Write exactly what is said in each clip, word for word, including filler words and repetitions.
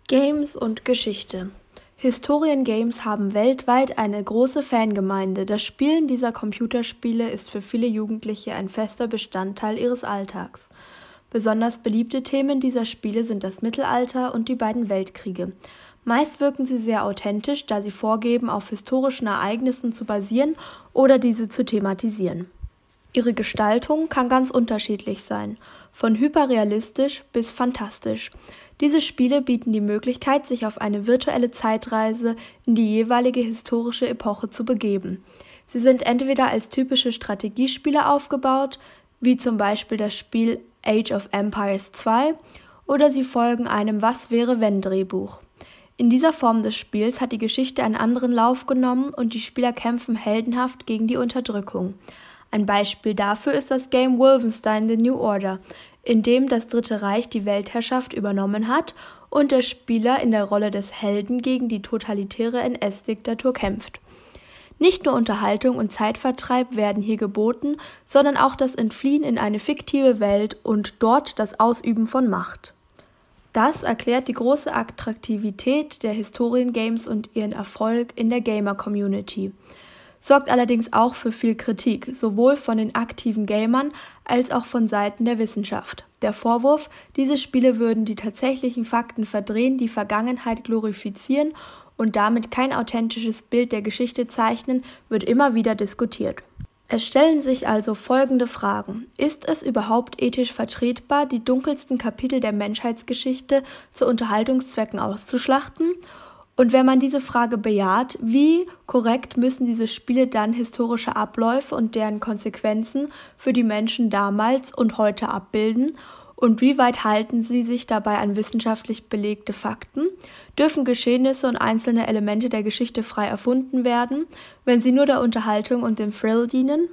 Games und Geschichte. Historien-Games haben weltweit eine große Fangemeinde. Das Spielen dieser Computerspiele ist für viele Jugendliche ein fester Bestandteil ihres Alltags. Besonders beliebte Themen dieser Spiele sind das Mittelalter und die beiden Weltkriege. Meist wirken sie sehr authentisch, da sie vorgeben, auf historischen Ereignissen zu basieren oder diese zu thematisieren. Ihre Gestaltung kann ganz unterschiedlich sein, von hyperrealistisch bis fantastisch. Diese Spiele bieten die Möglichkeit, sich auf eine virtuelle Zeitreise in die jeweilige historische Epoche zu begeben. Sie sind entweder als typische Strategiespiele aufgebaut, wie zum Beispiel das Spiel Age of Empires zwei, oder sie folgen einem Was-wäre-wenn-Drehbuch. In dieser Form des Spiels hat die Geschichte einen anderen Lauf genommen und die Spieler kämpfen heldenhaft gegen die Unterdrückung. Ein Beispiel dafür ist das Game Wolfenstein: The New Order, in dem das Dritte Reich die Weltherrschaft übernommen hat und der Spieler in der Rolle des Helden gegen die totalitäre N S-Diktatur kämpft. Nicht nur Unterhaltung und Zeitvertreib werden hier geboten, sondern auch das Entfliehen in eine fiktive Welt und dort das Ausüben von Macht. Das erklärt die große Attraktivität der Historien-Games und ihren Erfolg in der Gamer-Community. Sorgt allerdings auch für viel Kritik, sowohl von den aktiven Gamern als auch von Seiten der Wissenschaft. Der Vorwurf, diese Spiele würden die tatsächlichen Fakten verdrehen, die Vergangenheit glorifizieren und damit kein authentisches Bild der Geschichte zeichnen, wird immer wieder diskutiert. Es stellen sich also folgende Fragen. Ist es überhaupt ethisch vertretbar, die dunkelsten Kapitel der Menschheitsgeschichte zu Unterhaltungszwecken auszuschlachten? Und wenn man diese Frage bejaht, wie korrekt müssen diese Spiele dann historische Abläufe und deren Konsequenzen für die Menschen damals und heute abbilden? Und wie weit halten sie sich dabei an wissenschaftlich belegte Fakten? Dürfen Geschehnisse und einzelne Elemente der Geschichte frei erfunden werden, wenn sie nur der Unterhaltung und dem Thrill dienen?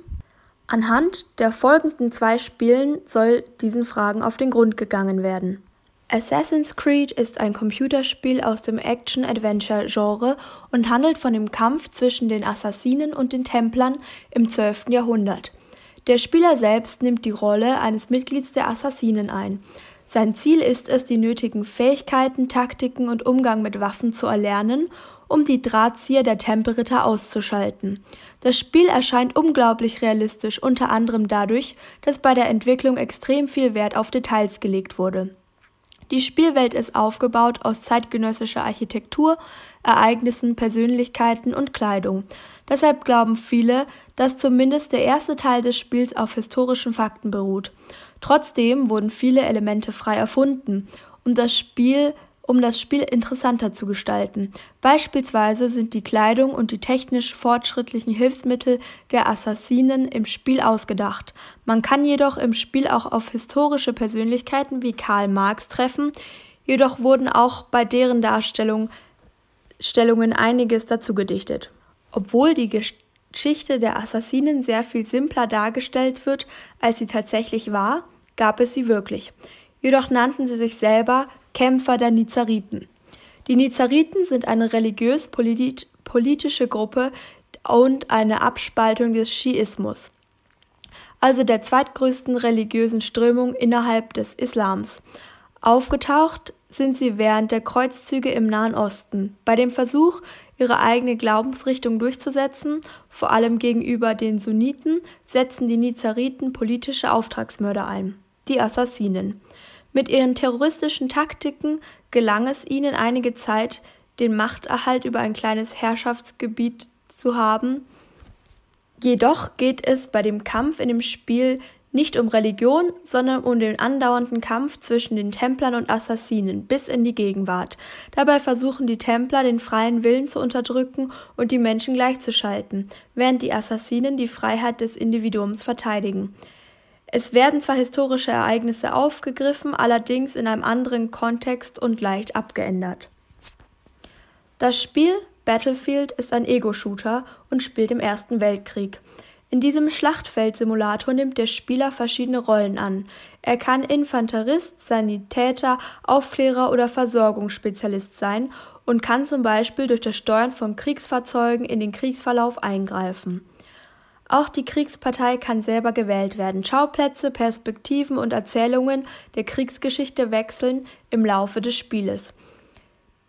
Anhand der folgenden zwei Spielen soll diesen Fragen auf den Grund gegangen werden. Assassin's Creed ist ein Computerspiel aus dem Action-Adventure-Genre und handelt von dem Kampf zwischen den Assassinen und den Templern im zwölften Jahrhundert. Der Spieler selbst nimmt die Rolle eines Mitglieds der Assassinen ein. Sein Ziel ist es, die nötigen Fähigkeiten, Taktiken und Umgang mit Waffen zu erlernen, um die Drahtzieher der Tempelritter auszuschalten. Das Spiel erscheint unglaublich realistisch, unter anderem dadurch, dass bei der Entwicklung extrem viel Wert auf Details gelegt wurde. Die Spielwelt ist aufgebaut aus zeitgenössischer Architektur, Ereignissen, Persönlichkeiten und Kleidung. Deshalb glauben viele, dass zumindest der erste Teil des Spiels auf historischen Fakten beruht. Trotzdem wurden viele Elemente frei erfunden, um das Spiel, um das Spiel interessanter zu gestalten. Beispielsweise sind die Kleidung und die technisch fortschrittlichen Hilfsmittel der Assassinen im Spiel ausgedacht. Man kann jedoch im Spiel auch auf historische Persönlichkeiten wie Karl Marx treffen, jedoch wurden auch bei deren Darstellung Stellungen einiges dazu gedichtet. Obwohl die Geschichte der Assassinen sehr viel simpler dargestellt wird, als sie tatsächlich war, gab es sie wirklich. Jedoch nannten sie sich selber Kämpfer der Nizariten. Die Nizariten sind eine religiös-politische Gruppe und eine Abspaltung des Schiismus, also der zweitgrößten religiösen Strömung innerhalb des Islams. Aufgetaucht sind sie während der Kreuzzüge im Nahen Osten. Bei dem Versuch, ihre eigene Glaubensrichtung durchzusetzen, vor allem gegenüber den Sunniten, setzen die Nizariten politische Auftragsmörder ein, die Assassinen. Mit ihren terroristischen Taktiken gelang es ihnen einige Zeit, den Machterhalt über ein kleines Herrschaftsgebiet zu haben. Jedoch geht es bei dem Kampf in dem Spiel nicht um Religion, sondern um den andauernden Kampf zwischen den Templern und Assassinen bis in die Gegenwart. Dabei versuchen die Templer, den freien Willen zu unterdrücken und die Menschen gleichzuschalten, während die Assassinen die Freiheit des Individuums verteidigen. Es werden zwar historische Ereignisse aufgegriffen, allerdings in einem anderen Kontext und leicht abgeändert. Das Spiel Battlefield ist ein Ego-Shooter und spielt im Ersten Weltkrieg. In diesem Schlachtfeld-Simulator nimmt der Spieler verschiedene Rollen an. Er kann Infanterist, Sanitäter, Aufklärer oder Versorgungsspezialist sein und kann zum Beispiel durch das Steuern von Kriegsfahrzeugen in den Kriegsverlauf eingreifen. Auch die Kriegspartei kann selber gewählt werden. Schauplätze, Perspektiven und Erzählungen der Kriegsgeschichte wechseln im Laufe des Spieles.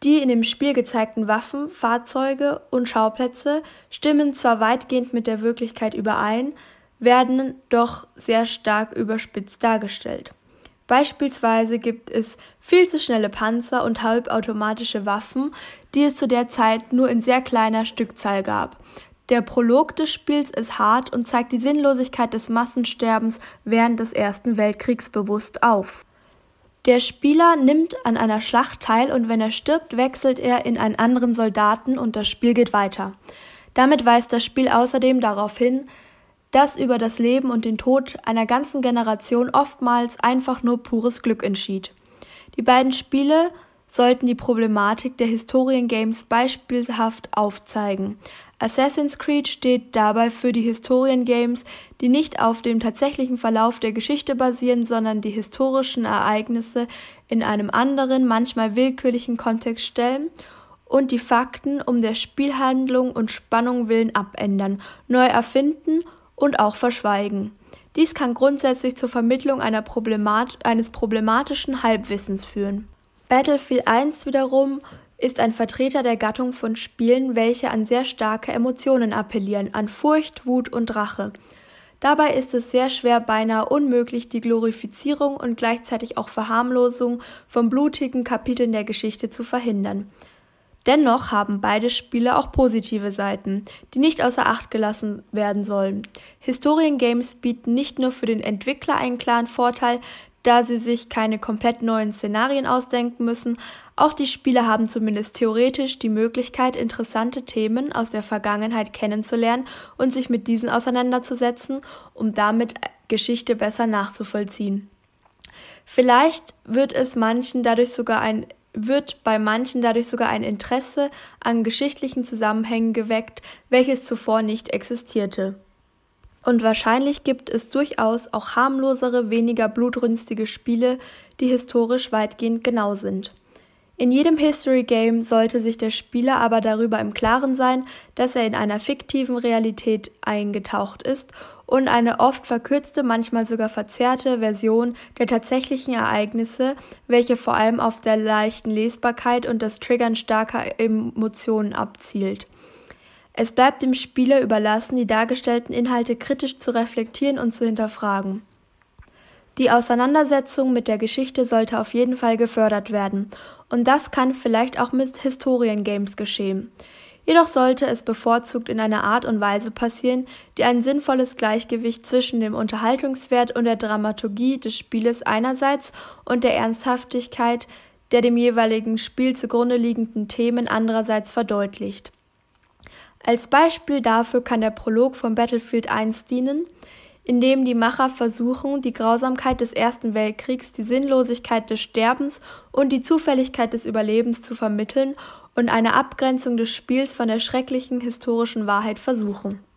Die in dem Spiel gezeigten Waffen, Fahrzeuge und Schauplätze stimmen zwar weitgehend mit der Wirklichkeit überein, werden doch sehr stark überspitzt dargestellt. Beispielsweise gibt es viel zu schnelle Panzer und halbautomatische Waffen, die es zu der Zeit nur in sehr kleiner Stückzahl gab. Der Prolog des Spiels ist hart und zeigt die Sinnlosigkeit des Massensterbens während des Ersten Weltkriegs bewusst auf. Der Spieler nimmt an einer Schlacht teil und wenn er stirbt, wechselt er in einen anderen Soldaten und das Spiel geht weiter. Damit weist das Spiel außerdem darauf hin, dass über das Leben und den Tod einer ganzen Generation oftmals einfach nur pures Glück entschied. Die beiden Spiele sollten die Problematik der Historiengames beispielhaft aufzeigen. Assassin's Creed steht dabei für die Historiengames, die nicht auf dem tatsächlichen Verlauf der Geschichte basieren, sondern die historischen Ereignisse in einem anderen, manchmal willkürlichen Kontext stellen und die Fakten um der Spielhandlung und Spannung willen abändern, neu erfinden und auch verschweigen. Dies kann grundsätzlich zur Vermittlung einer Problemat- eines problematischen Halbwissens führen. Battlefield eins wiederum ist ein Vertreter der Gattung von Spielen, welche an sehr starke Emotionen appellieren, an Furcht, Wut und Rache. Dabei ist es sehr schwer, beinahe unmöglich, die Glorifizierung und gleichzeitig auch Verharmlosung von blutigen Kapiteln der Geschichte zu verhindern. Dennoch haben beide Spiele auch positive Seiten, die nicht außer Acht gelassen werden sollen. Historiengames bieten nicht nur für den Entwickler einen klaren Vorteil, da sie sich keine komplett neuen Szenarien ausdenken müssen, auch die Spieler haben zumindest theoretisch die Möglichkeit, interessante Themen aus der Vergangenheit kennenzulernen und sich mit diesen auseinanderzusetzen, um damit Geschichte besser nachzuvollziehen. Vielleicht wird es manchen dadurch sogar ein wird bei manchen dadurch sogar ein Interesse an geschichtlichen Zusammenhängen geweckt, welches zuvor nicht existierte. Und wahrscheinlich gibt es durchaus auch harmlosere, weniger blutrünstige Spiele, die historisch weitgehend genau sind. In jedem History-Game sollte sich der Spieler aber darüber im Klaren sein, dass er in einer fiktiven Realität eingetaucht ist und eine oft verkürzte, manchmal sogar verzerrte Version der tatsächlichen Ereignisse, welche vor allem auf der leichten Lesbarkeit und das Triggern starker Emotionen abzielt. Es bleibt dem Spieler überlassen, die dargestellten Inhalte kritisch zu reflektieren und zu hinterfragen. Die Auseinandersetzung mit der Geschichte sollte auf jeden Fall gefördert werden, und das kann vielleicht auch mit Historiengames geschehen. Jedoch sollte es bevorzugt in einer Art und Weise passieren, die ein sinnvolles Gleichgewicht zwischen dem Unterhaltungswert und der Dramaturgie des Spieles einerseits und der Ernsthaftigkeit der dem jeweiligen Spiel zugrunde liegenden Themen andererseits verdeutlicht. Als Beispiel dafür kann der Prolog von Battlefield eins dienen, in dem die Macher versuchen, die Grausamkeit des Ersten Weltkriegs, die Sinnlosigkeit des Sterbens und die Zufälligkeit des Überlebens zu vermitteln und eine Abgrenzung des Spiels von der schrecklichen historischen Wahrheit versuchen.